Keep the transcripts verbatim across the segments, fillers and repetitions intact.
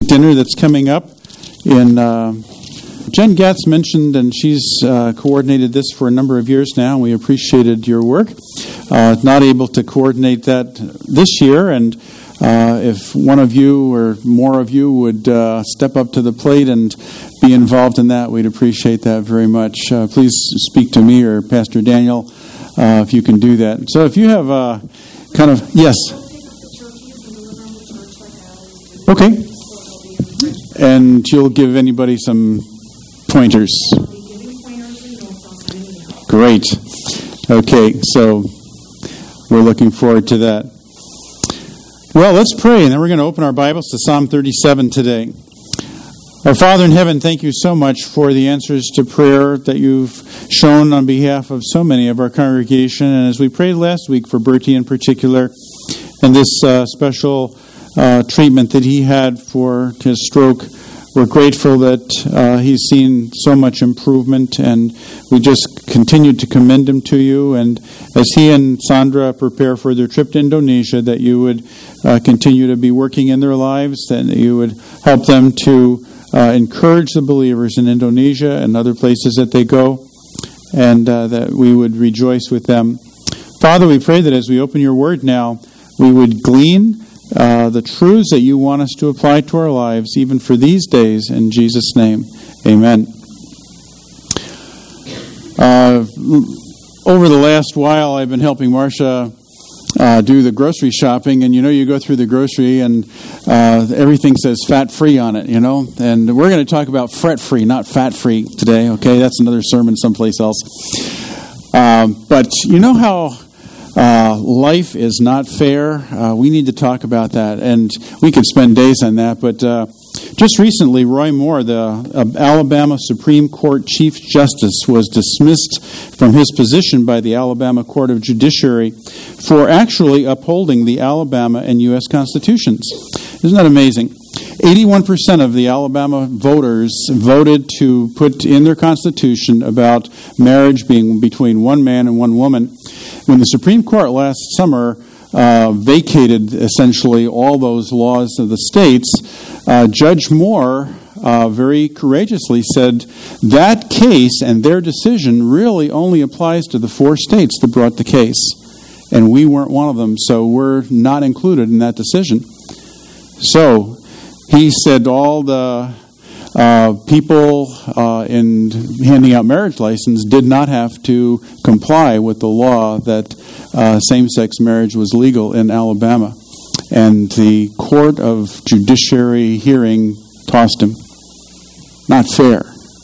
dinner that's coming up. In uh, Jen Gatz mentioned, and she's uh, coordinated this for a number of years now, and we appreciated your work. Uh, not able to coordinate that this year, and uh, if one of you or more of you would uh, step up to the plate and be involved in that, we'd appreciate that very much. Uh, please speak to me or Pastor Daniel uh, if you can do that. So if you have uh, kind of, yes. Okay. And you'll give anybody some pointers. Great. Okay, so we're looking forward to that. Well, let's pray, and then we're going to open our Bibles to Psalm thirty-seven today. Our Father in heaven, thank you so much for the answers to prayer that you've shown on behalf of so many of our congregation. And as we prayed last week for Bertie in particular, and this uh, special uh, treatment that he had for his stroke, we're grateful that uh, he's seen so much improvement, and we just continue to commend him to you. And as he and Sandra prepare for their trip to Indonesia, that you would uh, continue to be working in their lives, that you would help them to uh, encourage the believers in Indonesia and other places that they go, and uh, that we would rejoice with them. Father, we pray that as we open your word now, we would glean Uh, the truths that you want us to apply to our lives, even for these days, in Jesus' name. Amen. Uh, over the last while, I've been helping Marcia uh, do the grocery shopping, and you know, you go through the grocery and uh, everything says fat-free on it, you know, and we're going to talk about fret-free, not fat-free today, okay? That's another sermon someplace else. Um, but you know how Uh, life is not fair? Uh, we need to talk about that, and we could spend days on that, but uh, just recently, Roy Moore, the uh, Alabama Supreme Court Chief Justice, was dismissed from his position by the Alabama Court of Judiciary for actually upholding the Alabama and U S Constitutions. Isn't that amazing? eighty-one percent of the Alabama voters voted to put in their Constitution about marriage being between one man and one woman. When the Supreme Court last summer uh, vacated essentially all those laws of the states, uh, Judge Moore uh, very courageously said that case and their decision really only applies to the four states that brought the case. And we weren't one of them, so we're not included in that decision. So he said all the uh, people uh, in handing out marriage license did not have to comply with the law that uh, same-sex marriage was legal in Alabama. And the Court of Judiciary hearing tossed him. Not fair.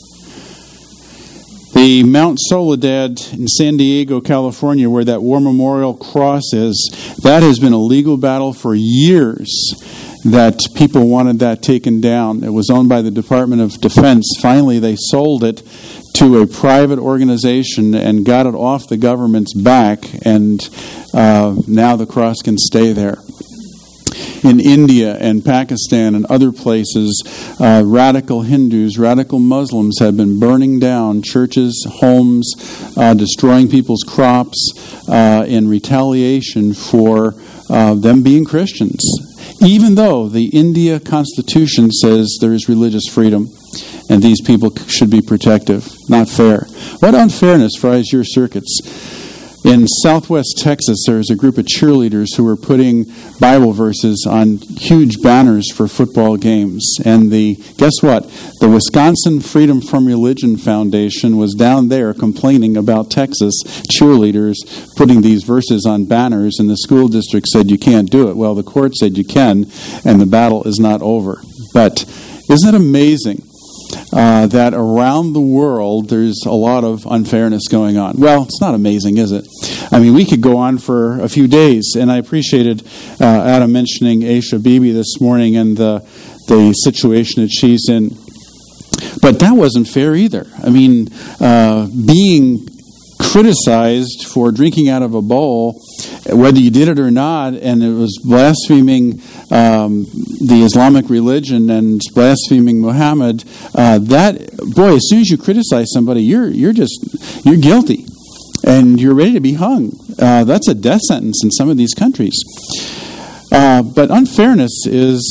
The Mount Soledad in San Diego, California, where that War Memorial Cross is, that has been a legal battle for years, that people wanted that taken down. It was owned by the Department of Defense. Finally, they sold it to a private organization and got it off the government's back, and uh, now the cross can stay there. In India and Pakistan and other places, uh, radical Hindus, radical Muslims have been burning down churches, homes, uh, destroying people's crops uh, in retaliation for uh, them being Christians. Even though the India Constitution says there is religious freedom and these people should be protective. Not fair. What unfairness fries your circuits? In southwest Texas, there's a group of cheerleaders who are putting Bible verses on huge banners for football games. And the guess what? The Wisconsin Freedom from Religion Foundation was down there complaining about Texas cheerleaders putting these verses on banners, and the school district said you can't do it. Well, the court said you can, and the battle is not over. But isn't it amazing Uh, that around the world there's a lot of unfairness going on? Well, it's not amazing, is it? I mean, we could go on for a few days, and I appreciated uh, Adam mentioning Aisha Bibi this morning and the the situation that she's in. But that wasn't fair either. I mean, uh, being criticized for drinking out of a bowl, whether you did it or not, and it was blaspheming um, the Islamic religion and blaspheming Muhammad, uh, that, boy, as soon as you criticize somebody, you're you're just, you're guilty. And you're ready to be hung. Uh, that's a death sentence in some of these countries. Uh, but unfairness is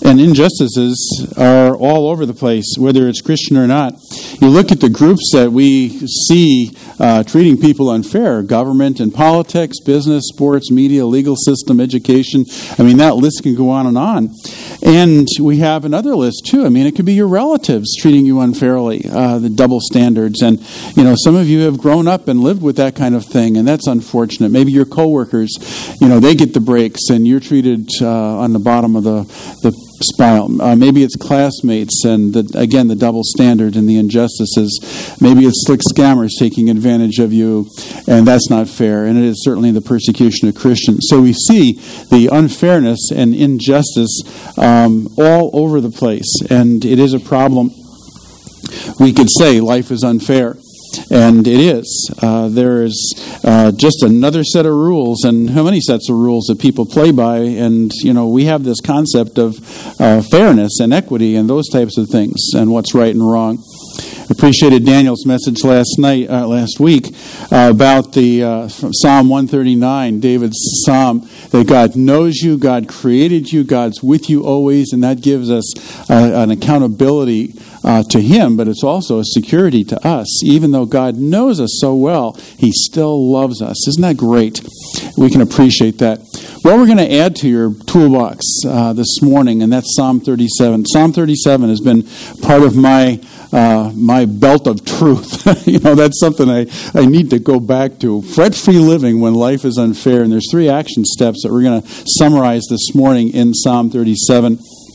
and injustices are all over the place, whether it's Christian or not. You look at the groups that we see uh, treating people unfair: government and politics, business, sports, media, legal system, education. I mean, that list can go on and on. And we have another list, too. I mean, it could be your relatives treating you unfairly, uh, the double standards. And, you know, some of you have grown up and lived with that kind of thing, and that's unfortunate. Maybe your coworkers, you know, they get the breaks, and you're treated uh, on the bottom of the, the spile. Uh, maybe it's classmates, and, the, again, the double standard and the injustices. Maybe it's slick scammers taking advantage of you, and that's not fair. And it is certainly the persecution of Christians. So we see the unfairness and injustice um, all over the place, and it is a problem. We could say life is unfair. And it is. Uh, there is uh, just another set of rules, and how many sets of rules that people play by. And, you know, we have this concept of uh, fairness and equity and those types of things and what's right and wrong. Appreciated Daniel's message last night, uh, last week, uh, about the uh, Psalm one thirty-nine, David's psalm, that God knows you, God created you, God's with you always, and that gives us uh, an accountability uh, to Him, but it's also a security to us. Even though God knows us so well, He still loves us. Isn't that great? We can appreciate that. What we're going to add to your toolbox uh, this morning, and that's Psalm thirty-seven. Psalm thirty-seven has been part of my Uh, my belt of truth. You know, that's something I, I need to go back to. Fret-free living when life is unfair. And there's three action steps that we're going to summarize this morning in Psalm thirty-seven.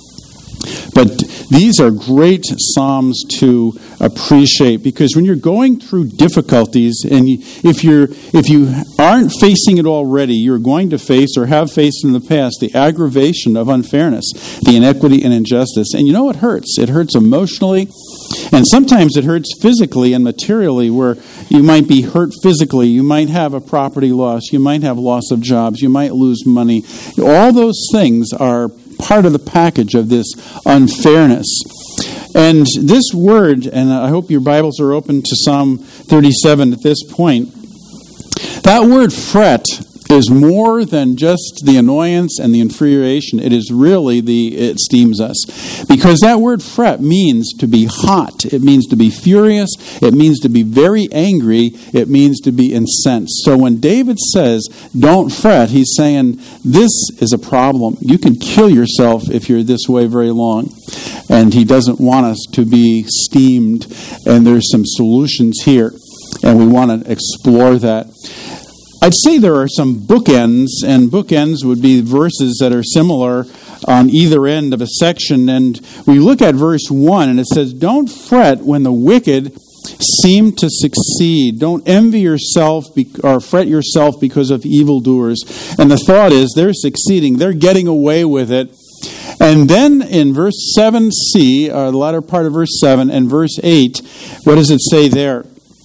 But these are great psalms to appreciate, because when you're going through difficulties, and you, if you're if you aren't facing it already, you're going to face or have faced in the past the aggravation of unfairness, the inequity and injustice. And you know it hurts. It hurts emotionally, and sometimes it hurts physically and materially, where you might be hurt physically, you might have a property loss, you might have loss of jobs, you might lose money. All those things are part of the package of this unfairness. And this word, and I hope your Bibles are open to Psalm thirty-seven at this point, that word fret is more than just the annoyance and the infuriation. It is really the, it steams us. Because that word fret means to be hot. It means to be furious. It means to be very angry. It means to be incensed. So when David says, don't fret, he's saying, this is a problem. You can kill yourself if you're this way very long. And he doesn't want us to be steamed. And there's some solutions here. And we want to explore that. I'd say there are some bookends, and bookends would be verses that are similar on either end of a section. And we look at verse one, and it says, don't fret when the wicked seem to succeed. Don't envy yourself be- or fret yourself because of evildoers. And the thought is, they're succeeding. They're getting away with it. And then in verse seven c, or the latter part of verse seven, and verse eight, what does it say there?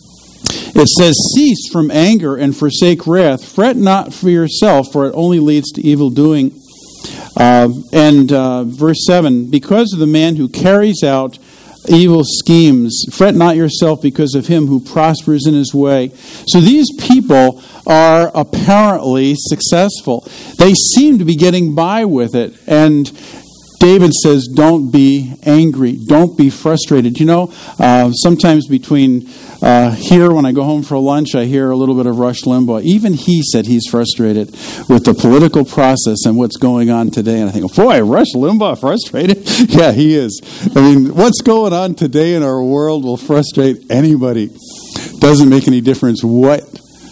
It says, cease from anger and forsake wrath. Fret not for yourself, for it only leads to evil doing. Uh, and uh, verse seven, because of the man who carries out evil schemes, fret not yourself because of him who prospers in his way. So these people are apparently successful. They seem to be getting by with it. And David says, don't be angry. Don't be frustrated. You know, uh, sometimes between uh, here, when I go home for lunch, I hear a little bit of Rush Limbaugh. Even he said he's frustrated with the political process and what's going on today. And I think, boy, Rush Limbaugh frustrated? Yeah, he is. I mean, what's going on today in our world will frustrate anybody. Doesn't make any difference what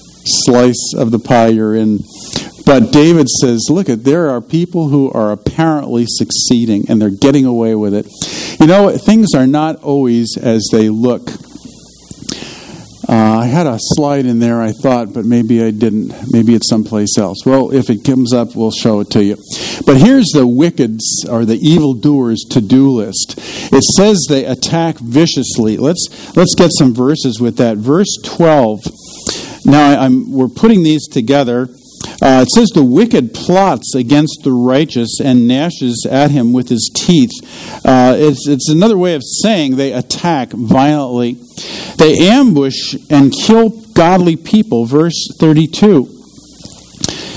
slice of the pie you're in. But David says, look, at there are people who are apparently succeeding, and they're getting away with it. You know, things are not always as they look. Uh, I had a slide in there, I thought, but maybe I didn't. Maybe it's someplace else. Well, if it comes up, we'll show it to you. But here's the wicked's, or the evildoers' to-do list. It says they attack viciously. Let's let's get some verses with that. Verse twelve. Now, I'm, we're putting these together. Uh, it says the wicked plots against the righteous and gnashes at him with his teeth. Uh, it's, it's another way of saying they attack violently. They ambush and kill godly people. Verse thirty-two.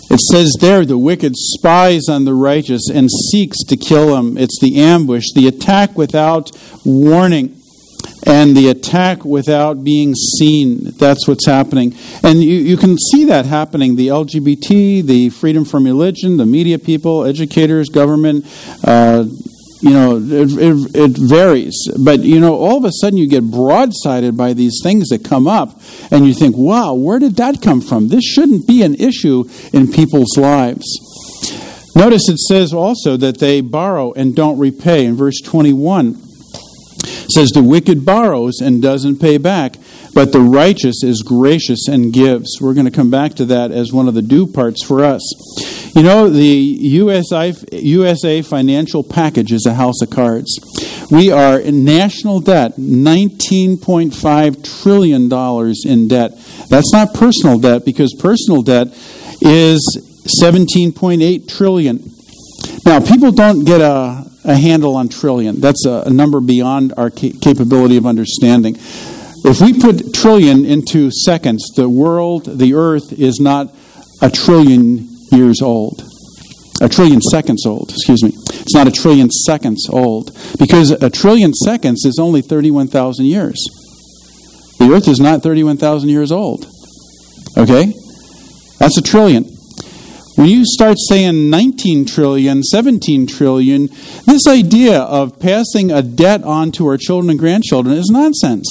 It says there, the wicked spies on the righteous and seeks to kill him. It's the ambush, the attack without warning, and the attack without being seen. That's what's happening. And you, you can see that happening. The L G B T, the freedom from religion, the media people, educators, government, uh, you know, it, it, it varies. But, you know, all of a sudden you get broadsided by these things that come up, and you think, wow, where did that come from? This shouldn't be an issue in people's lives. Notice it says also that they borrow and don't repay. In verse twenty-one, it says, the wicked borrows and doesn't pay back, but the righteous is gracious and gives. We're going to come back to that as one of the do parts for us. You know, the U S A financial package is a house of cards. We are in national debt, nineteen point five trillion dollars in debt. That's not personal debt, because personal debt is seventeen point eight trillion dollars. Now, people don't get a, a handle on trillion. That's a, a number beyond our ca- capability of understanding. If we put trillion into seconds, the world, the earth, is not a trillion years old. A trillion seconds old, excuse me. It's not a trillion seconds old, because a trillion seconds is only thirty-one thousand years. The earth is not thirty-one thousand years old. Okay? That's a trillion. When you start saying nineteen trillion, seventeen trillion, this idea of passing a debt on to our children and grandchildren is nonsense.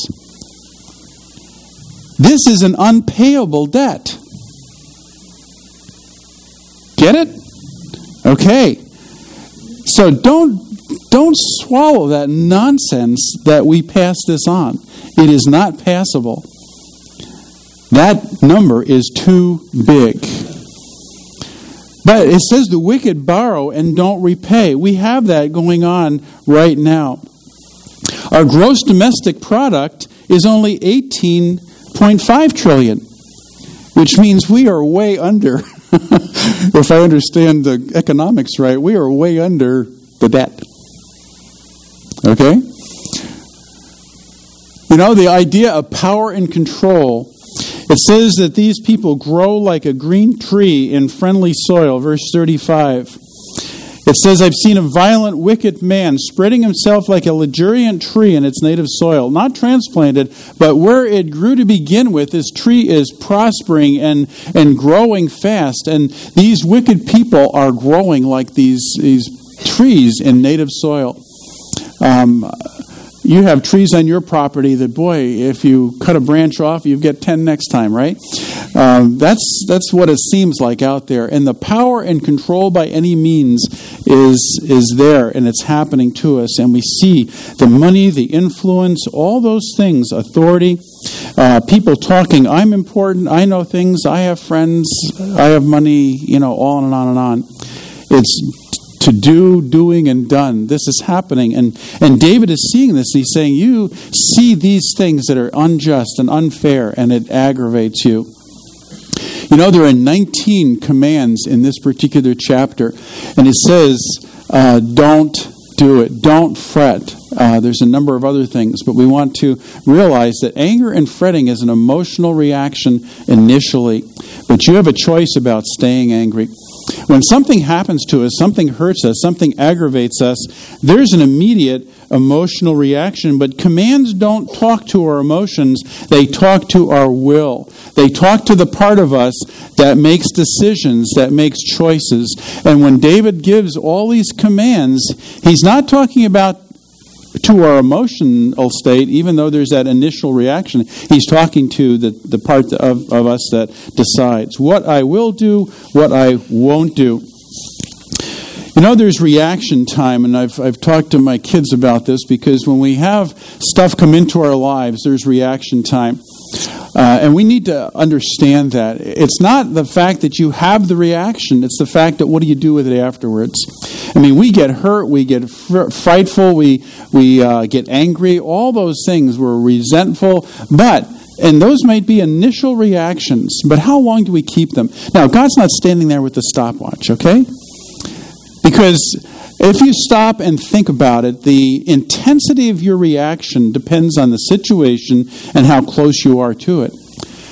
This is an unpayable debt. Get it? Okay. So don't don't swallow that nonsense that we pass this on. It is not passable. That number is too big. But it says the wicked borrow and don't repay. We have that going on right now. Our gross domestic product is only eighteen point five trillion, which means we are way under. If I understand the economics right, we are way under the debt. Okay? You know, the idea of power and control. It says that these people grow like a green tree in friendly soil, verse thirty-five. It says, I've seen a violent, wicked man spreading himself like a luxuriant tree in its native soil, not transplanted, but where it grew to begin with, this tree is prospering and, and growing fast. And these wicked people are growing like these, these trees in native soil. Um, you have trees on your property that, boy, if you cut a branch off, you get ten next time, right? Um, that's that's what it seems like out there. And the power and control by any means is is there, and it's happening to us. And we see the money, the influence, all those things, authority, uh, people talking, I'm important, I know things, I have friends, I have money, you know, on and on and on. It's to do, doing, and done. This is happening. And, and David is seeing this. He's saying, you see these things that are unjust and unfair, and it aggravates you. You know, there are nineteen commands in this particular chapter, and it says, uh, don't do it. Don't fret. Uh, there's a number of other things, but we want to realize that anger and fretting is an emotional reaction initially, but you have a choice about staying angry. When something happens to us, something hurts us, something aggravates us, there's an immediate emotional reaction, but commands don't talk to our emotions, they talk to our will. They talk to the part of us that makes decisions, that makes choices. And when David gives all these commands, he's not talking about to our emotional state, even though there's that initial reaction. He's talking to the, the part of, of us that decides what I will do, what I won't do. You know, there's reaction time, and I've I've talked to my kids about this, because when we have stuff come into our lives, there's reaction time. Uh, and we need to understand that. It's not the fact that you have the reaction, it's the fact that what do you do with it afterwards? I mean, we get hurt, we get fr- frightful, we, we uh, get angry, all those things. We're resentful, but, and those might be initial reactions, but how long do we keep them? Now, God's not standing there with the stopwatch, okay? Because if you stop and think about it, the intensity of your reaction depends on the situation and how close you are to it.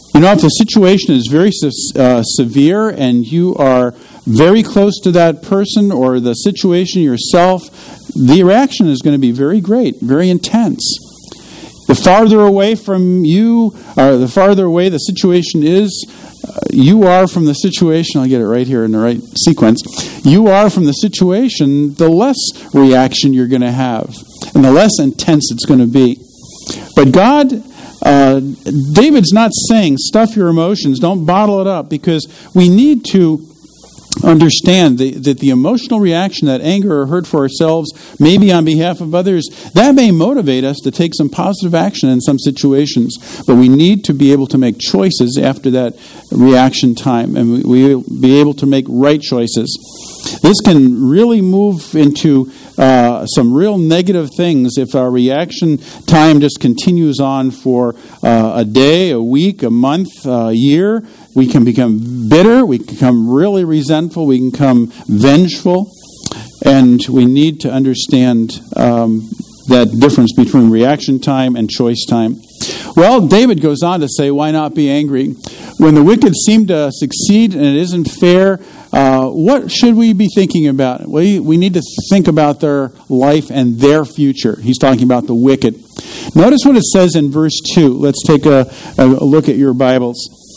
You know, if the situation is very uh, severe and you are very close to that person or the situation yourself, the reaction is going to be very great, very intense. The farther away from you, or the farther away the situation is, uh, you are from the situation, I'll get it right here in the right sequence, you are from the situation, the less reaction you're going to have, and the less intense it's going to be. But God, uh, David's not saying stuff your emotions, don't bottle it up, because we need to understand the, that the emotional reaction, that anger or hurt for ourselves, maybe on behalf of others, that may motivate us to take some positive action in some situations. But we need to be able to make choices after that reaction time, and we, we will be able to make right choices. This can really move into uh, some real negative things if our reaction time just continues on for uh, a day, a week, a month, a year. We can become bitter, we can become really resentful, we can become vengeful, and we need to understand um, that difference between reaction time and choice time. Well, David goes on to say, why not be angry? When the wicked seem to succeed and it isn't fair, uh, what should we be thinking about? We, we need to think about their life and their future. He's talking about the wicked. Notice what it says in verse two. Let's take a, a look at your Bibles.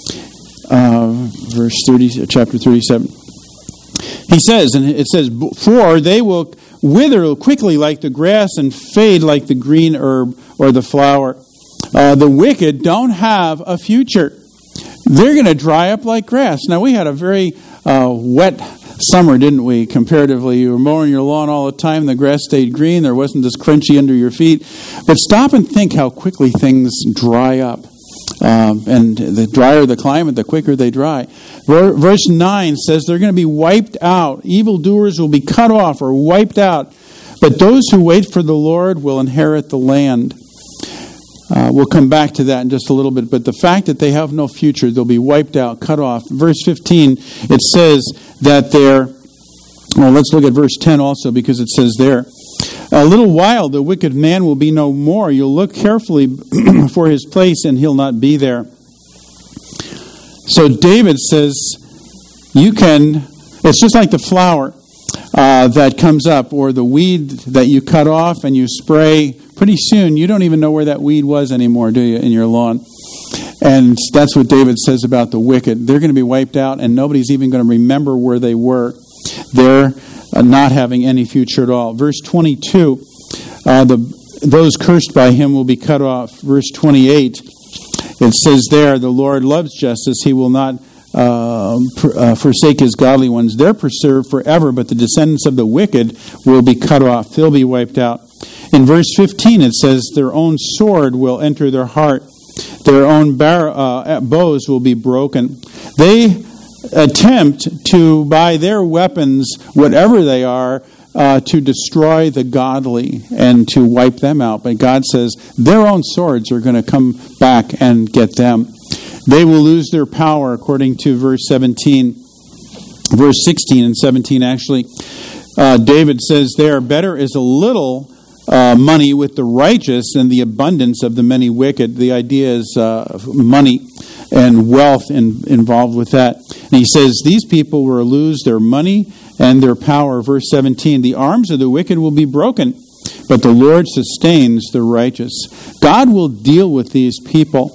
Uh, verse thirty, chapter thirty-seven. He says, and it says, for they will wither quickly like the grass and fade like the green herb or the flower. Uh, the wicked don't have a future. They're going to dry up like grass. Now, we had a very uh, wet summer, didn't we, comparatively? You were mowing your lawn all the time. The grass stayed green. There wasn't this crunchy under your feet. But stop and think how quickly things dry up. Um, and the drier the climate, the quicker they dry. Verse nine says they're going to be wiped out. Evildoers will be cut off or wiped out. But those who wait for the Lord will inherit the land. Uh, we'll come back to that in just a little bit. But the fact that they have no future, they'll be wiped out, cut off. Verse fifteen, it says that they're... Well, let's look at verse ten also, because it says there, a little while the wicked man will be no more. You'll look carefully for his place and he'll not be there. So David says, you can, it's just like the flower uh, that comes up or the weed that you cut off and you spray. Pretty soon you don't even know where that weed was anymore, do you, in your lawn? And that's what David says about the wicked. They're going to be wiped out and nobody's even going to remember where they were. They're Uh, not having any future at all. Verse twenty-two, uh, the those cursed by him will be cut off. Verse twenty-eight, it says there, the Lord loves justice. He will not uh, pr- uh, forsake his godly ones. They're preserved forever, but the descendants of the wicked will be cut off. They'll be wiped out. In verse fifteen, it says, their own sword will enter their heart. Their own bar- uh, bows will be broken. They attempt to, by their weapons, whatever they are, uh, to destroy the godly and to wipe them out. But God says their own swords are going to come back and get them. They will lose their power, according to verse seventeen. Verse sixteen and seventeen, actually. Uh, David says there, better is a little uh, money with the righteous than the abundance of the many wicked. The idea is uh, money and wealth in, involved with that. And he says these people will lose their money and their power. Verse seventeen, the arms of the wicked will be broken, but the Lord sustains the righteous. God will deal with these people.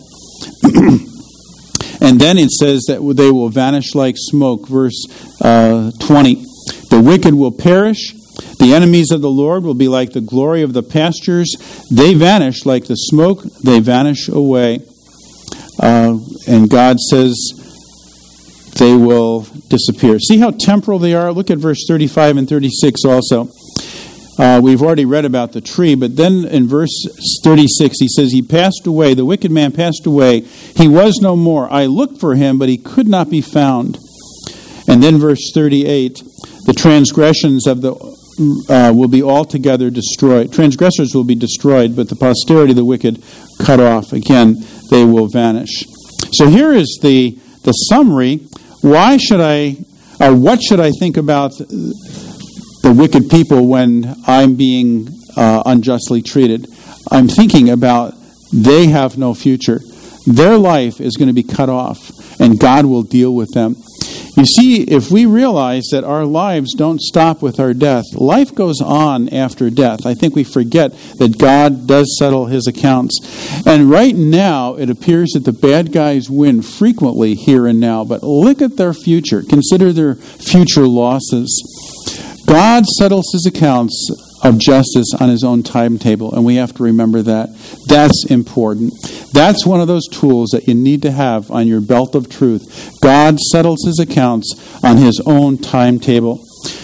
And then it says that they will vanish like smoke. Verse uh, twenty, the wicked will perish. The enemies of the Lord will be like the glory of the pastures. They vanish like the smoke. They vanish away. Uh, and God says they will disappear. See how temporal they are? Look at verse thirty-five and thirty-six also. Uh, we've already read about the tree, but then in verse thirty-six he says, he passed away, the wicked man passed away. He was no more. I looked for him, but he could not be found. And then verse thirty-eight, the transgressions of the uh, will be altogether destroyed. Transgressors will be destroyed, but the posterity of the wicked cut off. Again, they will vanish. So here is the, the summary. Why should I, or what should I think about the wicked people when I'm being uh, unjustly treated? I'm thinking about they have no future. their life is going to be cut off, and God will deal with them. You see, if we realize that our lives don't stop with our death, life goes on after death. I think we forget that God does settle his accounts. And right now, it appears that the bad guys win frequently here and now. But look at their future. Consider their future losses. God settles his accounts of justice on his own timetable, and we have to remember that. That's important. That's one of those tools that you need to have on your belt of truth. God settles his accounts on his own timetable.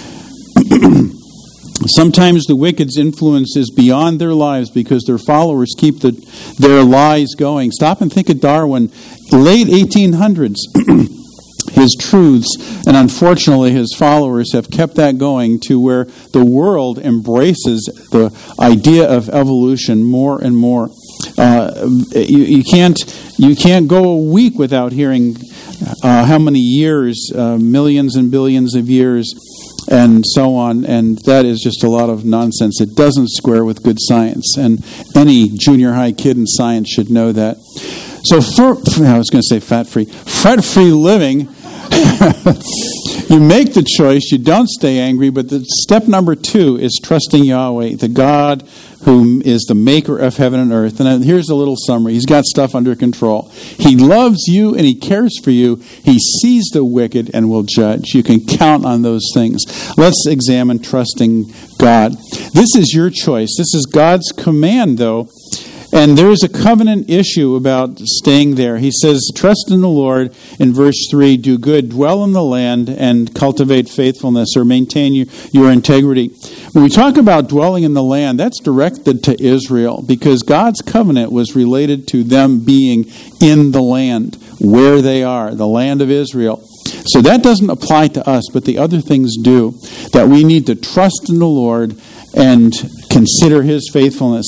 Sometimes the wicked's influence is beyond their lives because their followers keep the, their lies going. Stop and think of Darwin. Late eighteen hundreds. His truths, and unfortunately his followers have kept that going to where the world embraces the idea of evolution more and more. Uh, you, you can't you can't go a week without hearing uh, how many years, uh, millions and billions of years, and so on, and that is just a lot of nonsense. It doesn't square with good science, and any junior high kid in science should know that. So, for, I was going to say fat-free, fret-free living. You make the choice, you don't stay angry, but the step number two is trusting Yahweh, the God who is the maker of heaven and earth. And here's a little summary. He's got stuff under control. He loves you and he cares for you. He sees the wicked and will judge. You can count on those things. Let's examine trusting God. This is your choice. This is God's command, though. And there is a covenant issue about staying there. He says, trust in the Lord, in verse three, do good, dwell in the land, and cultivate faithfulness, or maintain your, your integrity. When we talk about dwelling in the land, that's directed to Israel, because God's covenant was related to them being in the land, where they are, the land of Israel. So that doesn't apply to us, but the other things do, that we need to trust in the Lord and consider his faithfulness.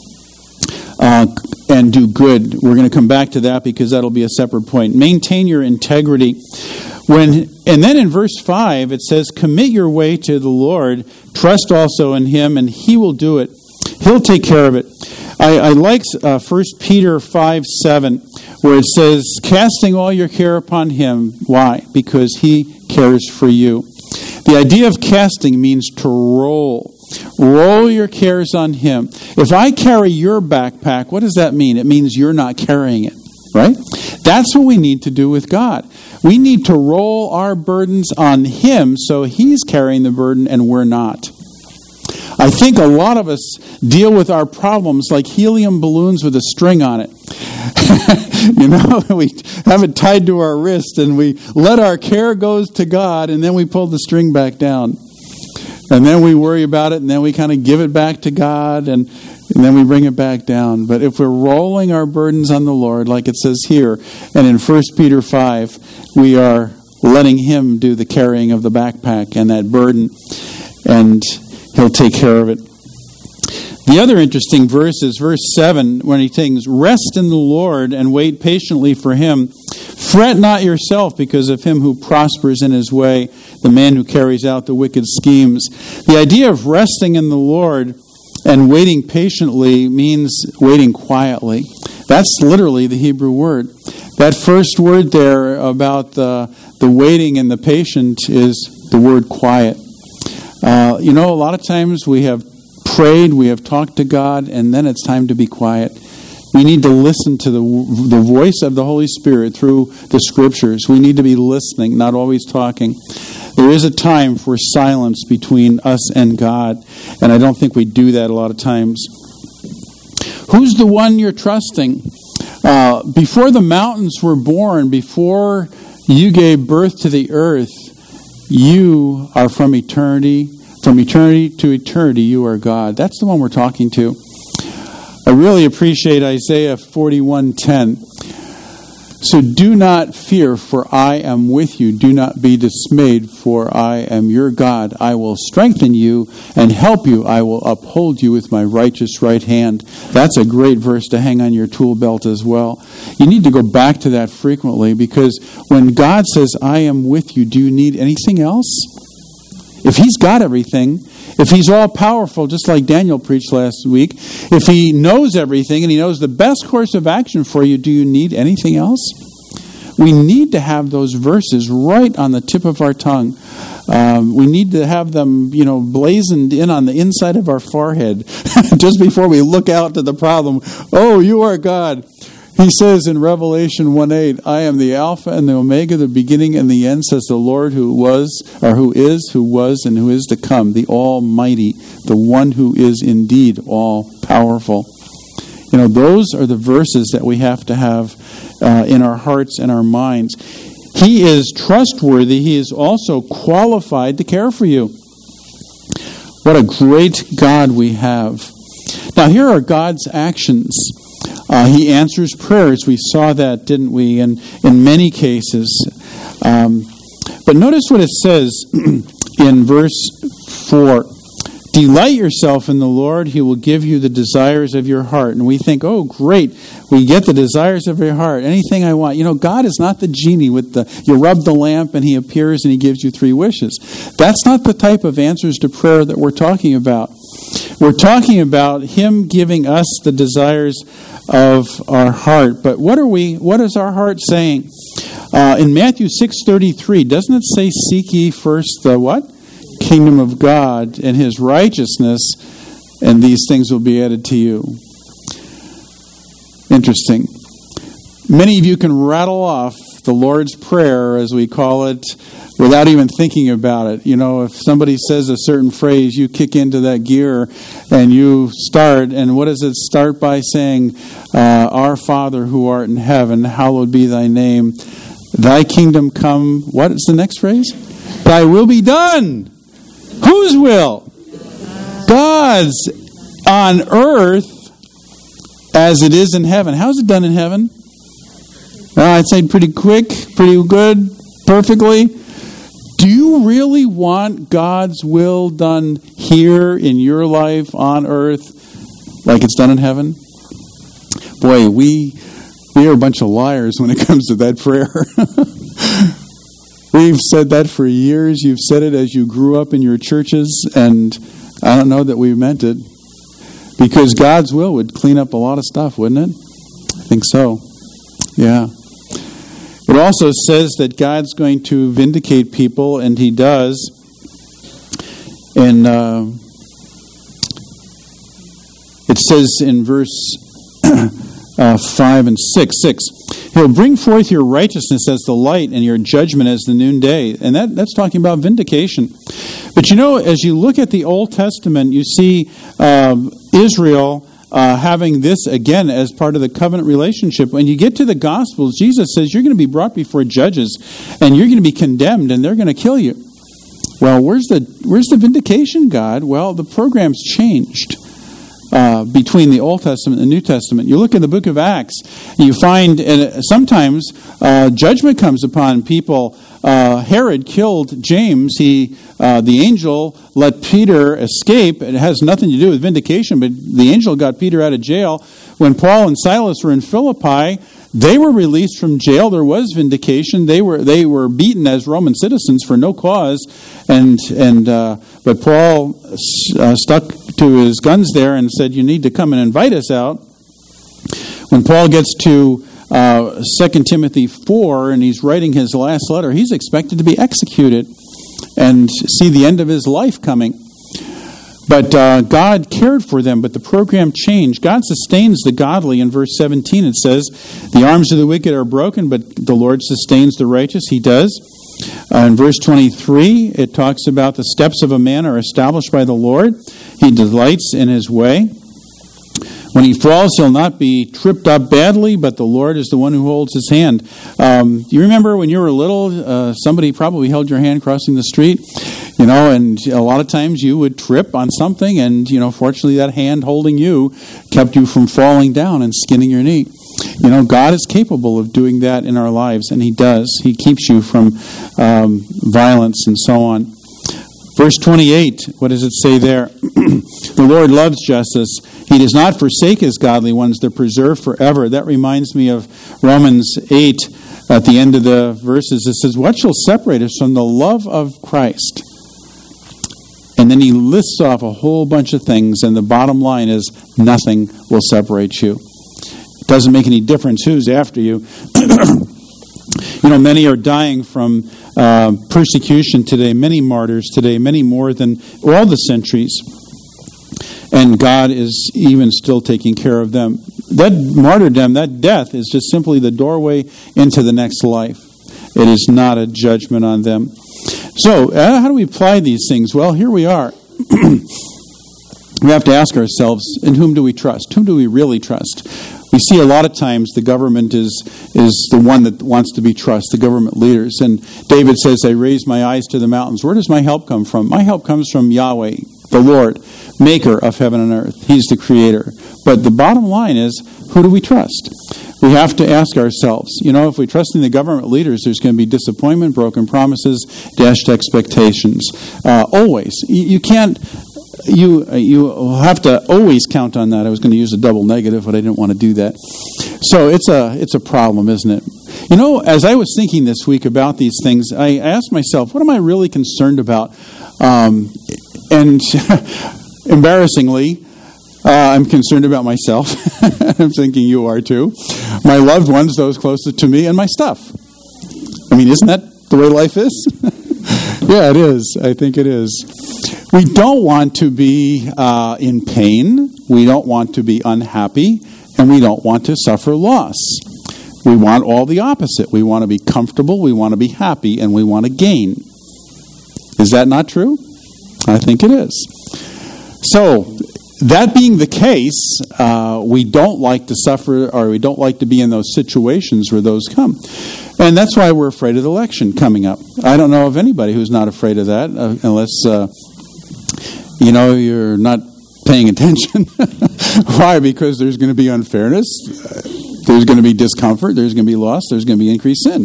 Uh, and do good. We're going to come back to that because that'll be a separate point. Maintain your integrity. When and then in verse five it says, commit your way to the Lord, trust also in him, and he will do it. He'll take care of it. I, I like uh, First Peter five seven, where it says, casting all your care upon him. Why? Because he cares for you. The idea of casting means to roll. Roll your cares on him. If I carry your backpack, what does that mean? It means you're not carrying it, right? That's what we need to do with God. We need to roll our burdens on him so he's carrying the burden and we're not. I think a lot of us deal with our problems like helium balloons with a string on it. You know, we have it tied to our wrist and we let our care goes to God and then we pull the string back down. And then we worry about it, and then we kind of give it back to God, and, and then we bring it back down. But if we're rolling our burdens on the Lord, like it says here, and in First Peter five, we are letting him do the carrying of the backpack and that burden, and he'll take care of it. The other interesting verse is verse seven, when he sings, rest in the Lord and wait patiently for him. Fret not yourself because of him who prospers in his way, the man who carries out the wicked schemes. The idea of resting in the Lord and waiting patiently means waiting quietly. That's literally the Hebrew word. That first word there about the, the waiting and the patient is the word quiet. Uh, you know, a lot of times we have prayed, we have talked to God, and then it's time to be quiet. We need to listen to the the voice of the Holy Spirit through the Scriptures. We need to be listening, not always talking. There is a time for silence between us and God, and I don't think we do that a lot of times. Who's the one you're trusting? Uh, before the mountains were born, before you gave birth to the earth, you are from eternity. From eternity to eternity, you are God. That's the one we're talking to. I really appreciate Isaiah forty-one ten. So do not fear, for I am with you. Do not be dismayed, for I am your God. I will strengthen you and help you. I will uphold you with my righteous right hand. That's a great verse to hang on your tool belt as well. You need to go back to that frequently, because when God says, I am with you, do you need anything else? if he's got everything, if he's all-powerful, just like Daniel preached last week, if he knows everything and he knows the best course of action for you, do you need anything else? We need to have those verses right on the tip of our tongue. Um, we need to have them, you know, blazoned in on the inside of our forehead just before we look out to the problem. Oh, you are God. He says in Revelation one eight, I am the Alpha and the Omega, the beginning and the end, says the Lord who was, or who is, who was, and who is to come, the Almighty, the one who is indeed all-powerful. You know, those are the verses that we have to have uh, in our hearts and our minds. He is trustworthy. He is also qualified to care for you. What a great God we have. Now, here are God's actions. Uh, he answers prayers. We saw that, didn't we, in, in many cases. Um, but notice what it says in verse four. Delight yourself in the Lord. He will give you the desires of your heart. And we think, oh, great. We get the desires of your heart. Anything I want. You know, God is not the genie with the, you rub the lamp and he appears and he gives you three wishes. That's not the type of answers to prayer that we're talking about. We're talking about him giving us the desires of our heart. But what are we, what is our heart saying? Uh, in Matthew six thirty-three, doesn't it say, seek ye first the what? Kingdom of God and his righteousness, and these things will be added to you. Interesting. Many of you can rattle off the Lord's Prayer, as we call it, without even thinking about it. You know, if somebody says a certain phrase, you kick into that gear and you start, and what does it start by saying? Uh, Our Father who art in heaven, hallowed be thy name. Thy kingdom come, what is the next phrase? Thy will be done. Whose will? God's, on earth as it is in heaven. How's it done in heaven? Well, I'd say pretty quick, pretty good, perfectly. Do you really want God's will done here in your life on earth like it's done in heaven? Boy, we we are a bunch of liars when it comes to that prayer. We've said that for years. You've said it as you grew up in your churches, and I don't know that we meant it. Because God's will would clean up a lot of stuff, wouldn't it? I think so. Yeah. It also says that God's going to vindicate people, and he does. And uh, it says in verse uh, five and six, six, he'll bring forth your righteousness as the light and your judgment as the noonday. And that, that's talking about vindication. But you know, as you look at the Old Testament, you see uh, Israel uh, having this, again, as part of the covenant relationship. When you get to the Gospels, Jesus says you're going to be brought before judges and you're going to be condemned and they're going to kill you. Well, where's the where's the vindication, God? Well, the program's changed. Uh, between the Old Testament and the New Testament. You look in the book of Acts, and you find and sometimes uh, judgment comes upon people. Uh, Herod killed James. He, uh, the angel let Peter escape. It has nothing to do with vindication, but the angel got Peter out of jail. When Paul and Silas were in Philippi, they were released from jail. There was vindication. They were they were beaten as Roman citizens for no cause, and and uh, but Paul uh, stuck to his guns there and said, "You need to come and invite us out." When Paul gets to uh, Second Timothy four and he's writing his last letter, he's expected to be executed and see the end of his life coming. But uh, God cared for them, but the program changed. God sustains the godly. In verse seventeen it says, the arms of the wicked are broken, but the Lord sustains the righteous. He does. Uh, in verse twenty-three, it talks about the steps of a man are established by the Lord. He delights in his way. When he falls, he'll not be tripped up badly, but the Lord is the one who holds his hand. Um, you remember when you were little, uh, somebody probably held your hand crossing the street, you know, and a lot of times you would trip on something, and, you know, fortunately that hand holding you kept you from falling down and skinning your knee. You know, God is capable of doing that in our lives, and he does. He keeps you from um, violence and so on. Verse twenty-eight, what does it say there? The Lord loves justice. He does not forsake his godly ones. They're preserved forever. That reminds me of Romans eight at the end of the verses. It says, what shall separate us from the love of Christ? And then he lists off a whole bunch of things, and the bottom line is nothing will separate you. It doesn't make any difference who's after you. You know, many are dying from uh, persecution today, many martyrs today, many more than all the centuries. And God is even still taking care of them. That martyrdom, that death, is just simply the doorway into the next life. It is not a judgment on them. So, uh, how do we apply these things? Well, here we are. We have to ask ourselves, in whom do we trust? Whom do we really trust? We see a lot of times the government is is the one that wants to be trusted, the government leaders. And David says, I raise my eyes to the mountains. Where does my help come from? My help comes from Yahweh, the Lord, maker of heaven and earth. He's the creator. But the bottom line is, who do we trust? We have to ask ourselves, you know, if we trust in the government leaders, there's going to be disappointment, broken promises, dashed expectations. Uh, always. You, you can't... You you have to always count on that. I was going to use a double negative, but I didn't want to do that. So it's a it's a problem, isn't it? You know, as I was thinking this week about these things, I asked myself, what am I really concerned about? Um, and embarrassingly, uh, I'm concerned about myself. I'm thinking you are too. My loved ones, those closest to me, and my stuff. I mean, isn't that the way life is? Yeah, it is. I think it is. We don't want to be uh, in pain. We don't want to be unhappy. And we don't want to suffer loss. We want all the opposite. We want to be comfortable. We want to be happy. And we want to gain. Is that not true? I think it is. So, that being the case, uh, we don't like to suffer, or we don't like to be in those situations where those come. And that's why we're afraid of the election coming up. I don't know of anybody who's not afraid of that, uh, unless... Uh, You know, you're not paying attention. Why? Because there's going to be unfairness. There's going to be discomfort. There's going to be loss. There's going to be increased sin.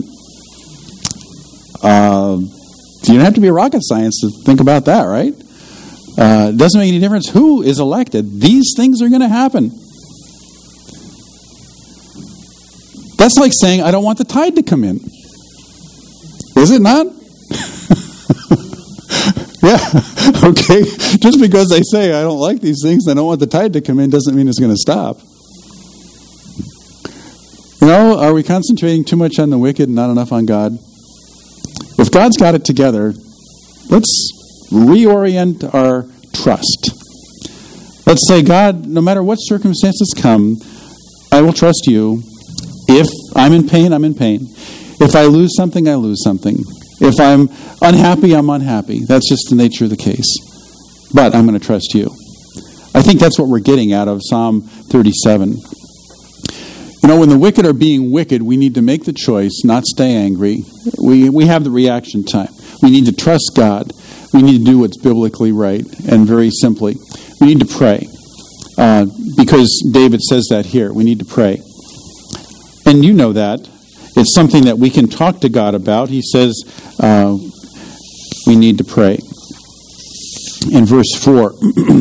Uh, you don't have to be a rocket science to think about that, right? Uh, it doesn't make any difference who is elected. These things are going to happen. That's like saying, I don't want the tide to come in. Is it not? Yeah, okay. Just because I say I don't like these things, I don't want the tide to come in, doesn't mean it's going to stop. You know, are we concentrating too much on the wicked and not enough on God? If God's got it together, let's reorient our trust. Let's say, God, no matter what circumstances come, I will trust you. If I'm in pain, I'm in pain. If I lose something, I lose something. If I'm unhappy, I'm unhappy. That's just the nature of the case. But I'm going to trust you. I think that's what we're getting out of Psalm thirty-seven. You know, when the wicked are being wicked, we need to make the choice, not stay angry. We we have the reaction time. We need to trust God. We need to do what's biblically right. And very simply, we need to pray. Uh, because David says that here. We need to pray. And you know that. It's something that we can talk to God about. He says uh, we need to pray. In verse four,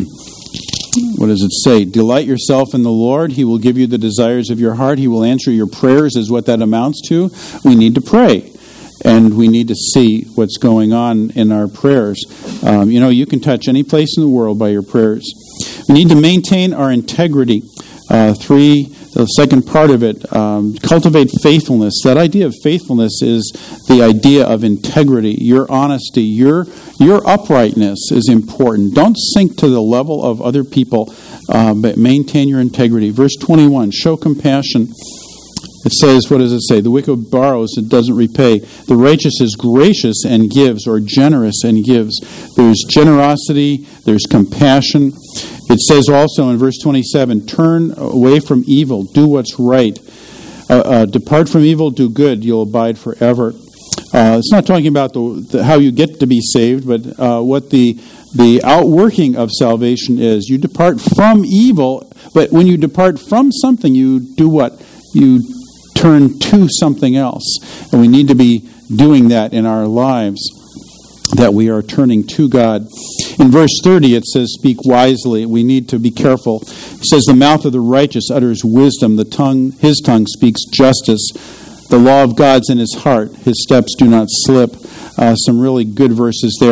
what does it say? Delight yourself in the Lord. He will give you the desires of your heart. He will answer your prayers, is what that amounts to. We need to pray. And we need to see what's going on in our prayers. Um, you know, you can touch any place in the world by your prayers. We need to maintain our integrity. Uh, three... The second part of it, um, cultivate faithfulness. That idea of faithfulness is the idea of integrity. Your honesty, your your uprightness is important. Don't sink to the level of other people, uh, but maintain your integrity. Verse twenty-one, show compassion. It says, what does it say? The wicked borrows and doesn't repay. The righteous is gracious and gives, or generous and gives. There's generosity, there's compassion. It says also in verse twenty-seven, turn away from evil, do what's right. Uh, uh, depart from evil, do good, you'll abide forever. Uh, it's not talking about the, the, how you get to be saved, but uh, what the the outworking of salvation is. You depart from evil, but when you depart from something, you do what? You turn to something else. And we need to be doing that in our lives, that we are turning to God. In verse thirty, it says, speak wisely. We need to be careful. It says, the mouth of the righteous utters wisdom. The tongue, his tongue speaks justice. The law of God's in his heart. His steps do not slip. Uh, some really good verses there.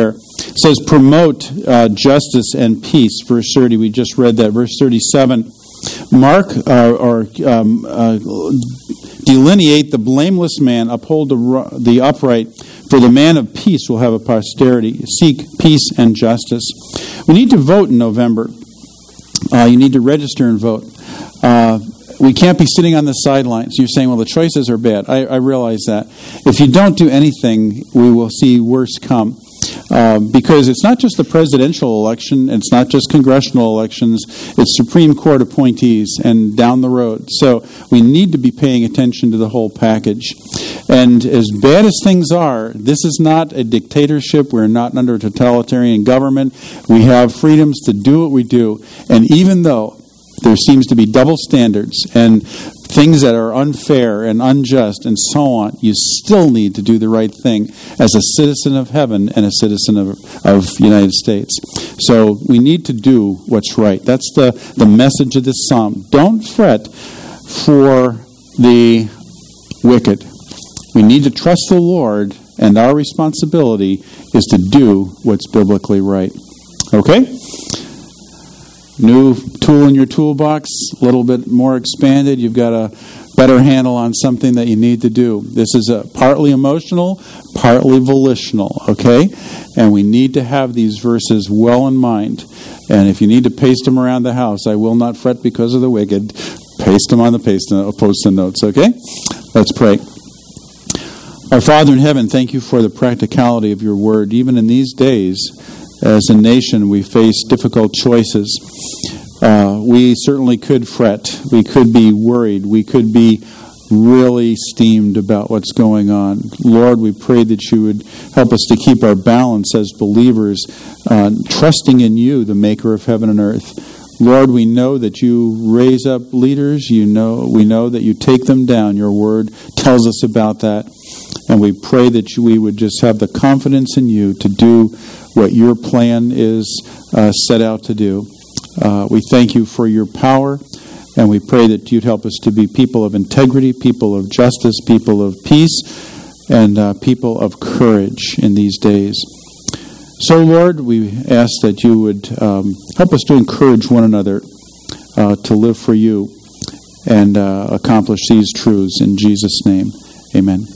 It says, promote uh, justice and peace. Verse thirty, we just read that. Verse thirty-seven, mark uh, or um, uh, delineate the blameless man, uphold the, the upright, for the man of peace will have a posterity. Seek peace and justice. We need to vote in November. Uh, you need to register and vote. Uh, we can't be sitting on the sidelines. You're saying, well, the choices are bad. I, I realize that. If you don't do anything, we will see worse come. Uh, because it's not just the presidential election, it's not just congressional elections, it's Supreme Court appointees and down the road. So we need to be paying attention to the whole package. And as bad as things are, this is not a dictatorship. We're not under a totalitarian government. We have freedoms to do what we do. And even though there seems to be double standards and things that are unfair and unjust and so on, you still need to do the right thing as a citizen of heaven and a citizen of, of the United States. So we need to do what's right. That's the, the message of this psalm. Don't fret for the wicked. We need to trust the Lord, and our responsibility is to do what's biblically right. Okay? New tool in your toolbox, a little bit more expanded. You've got a better handle on something that you need to do. This is a partly emotional, partly volitional, okay? And we need to have these verses well in mind. And if you need to paste them around the house, I will not fret because of the wicked. Paste them on the post-it notes, okay? Let's pray. Our Father in heaven, thank you for the practicality of your word. Even in these days, as a nation, we face difficult choices. Uh, we certainly could fret. We could be worried. We could be really steamed about what's going on. Lord, we pray that you would help us to keep our balance as believers, uh, trusting in you, the maker of heaven and earth. Lord, we know that you raise up leaders. You know, we know that you take them down. Your word tells us about that. And we pray that we would just have the confidence in you to do what your plan is uh, set out to do. Uh, we thank you for your power, and we pray that you'd help us to be people of integrity, people of justice, people of peace, and uh, people of courage in these days. So, Lord, we ask that you would um, help us to encourage one another uh, to live for you and uh, accomplish these truths in Jesus' name. Amen.